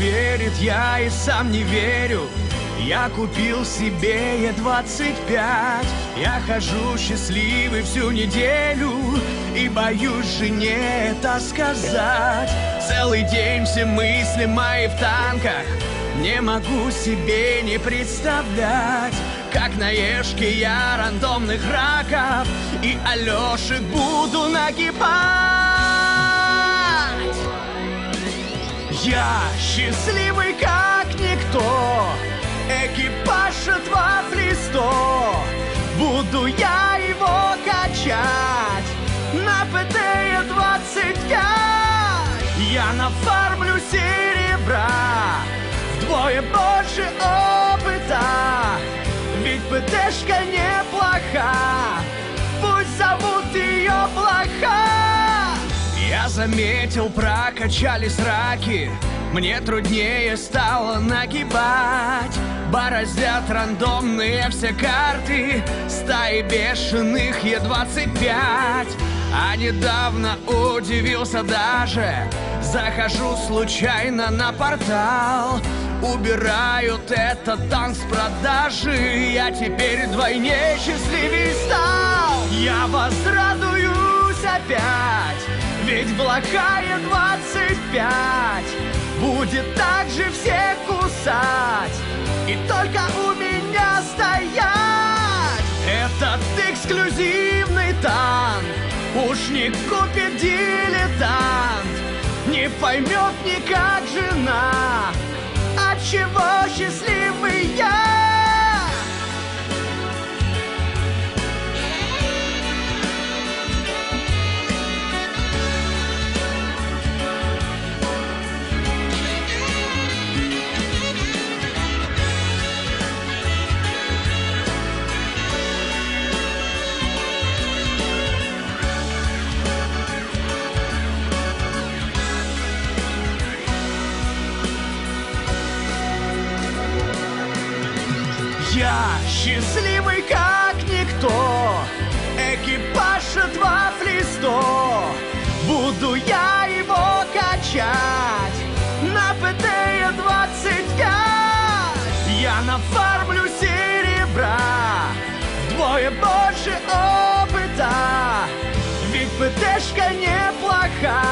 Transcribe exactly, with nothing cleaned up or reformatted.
верит, я и сам не верю. Я купил себе Е двадцать пять. Я хожу счастливый всю неделю и боюсь жене это сказать. Целый день все мысли мои в танках. Не могу себе не представлять, как на Ешке я рандомных раков и Алешек буду нагибать. Я счастливый как никто, экипаж от вафли сто. Буду я его качать на ПТ Е двадцать пять. Я нафармлю серебра вдвое больше опыта, ведь ПТшка неплоха, пусть зовут ее плоха. Я заметил, прокачались раки, мне труднее стало нагибать. Бороздят рандомные все карты, стаи бешеных Е двадцать пять. А недавно удивился даже, захожу случайно на портал. Убирают этот танк с продажи, я теперь вдвойне счастливей стал. Я возрадуюсь опять, ведь блока Е двадцать пять будет также всех кусать и только у меня стоять. Этот эксклюзивный танк уж не купит дилетант, не поймет никак жена, отчего счастливый я. Я счастливый как никто, экипаж от вафли сто. Буду я его качать на ПТ Е двадцать пять. Я нафармлю серебра вдвое больше опыта, ведь ПТшка неплоха,